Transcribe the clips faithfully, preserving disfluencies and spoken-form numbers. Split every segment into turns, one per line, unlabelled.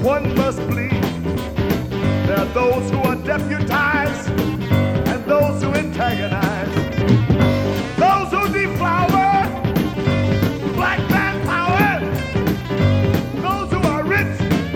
one must bleed. There are those who are deputized and those who antagonize, those who deflower black man power, those who are rich,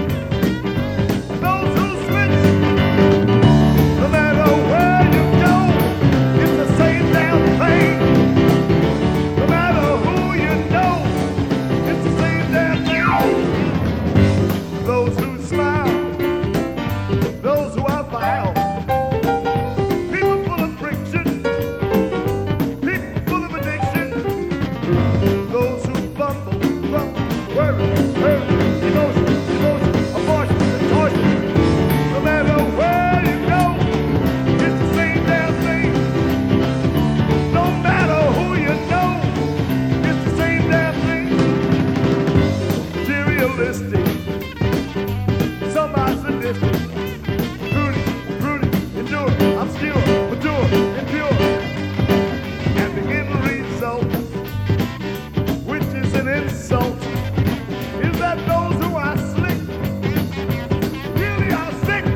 those who switch. No matter where you go, it's the same damn thing. No matter who you know, it's the same damn thing. Those who smile, those who are vile, people full of friction, people full of addiction, those who fumble, fumble, worry, hurt, emotion, emotion, abortion, and torture. No matter where you go, it's the same damn thing. No matter who you know, it's the same damn thing. Materialistic, some are sadistic, broody, broody, endure, obscure, mature, impure. And the end result, which is an insult, is that those who are slick really are sick.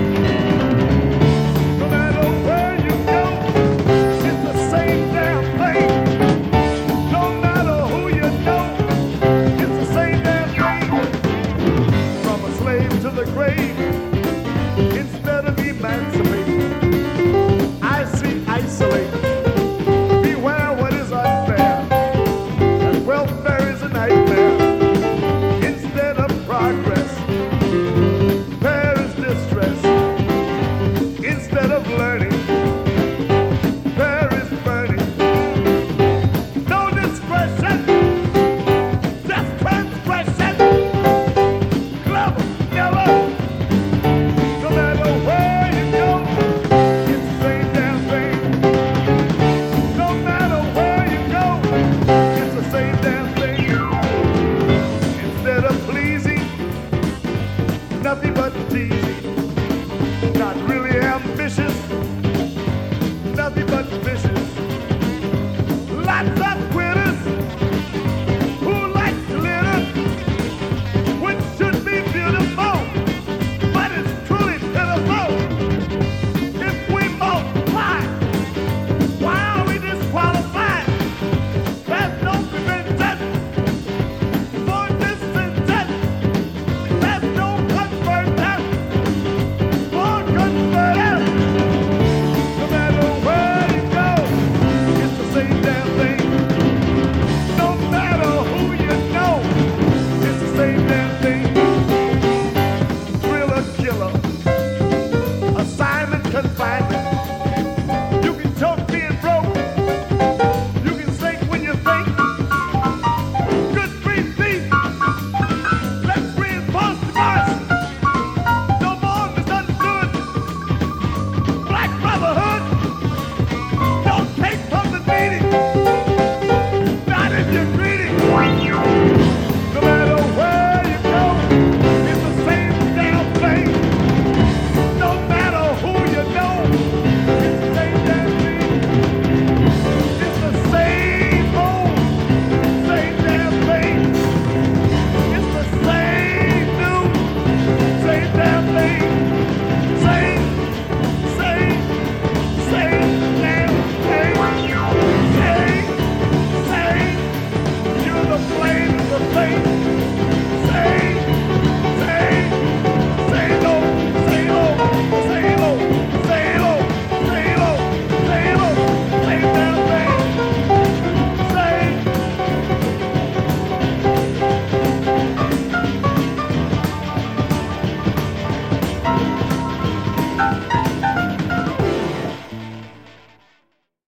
No matter where you go, it's the same damn thing. No matter who you know, it's the same damn thing. From a slave to the grave, instead of emancipating, I see isolate. Beware what is unfair, and welfare is a nightmare. Instead of progress, there is distress. Instead of learning, there is burning. No discretion, just transgression. Clever, never. No matter where you go, it's the same damn thing. No matter where you go, it's the same damn thing. Instead of pleasing, nothing but teasing. Not really ambitious, nothing but vicious. Lots of quitters who like to litter, which should be beautiful, but it's truly pitiful. If we multiply, why are we disqualified? There's no prevention for dissension. There's no conversion for converters. No matter where you go, it's the same damn thing. No matter who you know, it's the same damn thing. Thriller killer, assignment confinement. You can choke being broke. You can sink when you think. Good free peace. Let's reinforce democracy. No more misunderstood. Black brotherhood. Don't take from the needy. Not if you're greedy. No matter where you go, it's the same damn thing. No matter who you know, it's the same damn thing. It's the same old, same damn thing. It's the same new, same damn thing. Same, same, same damn thing. Same, same. You're the flame of the faith.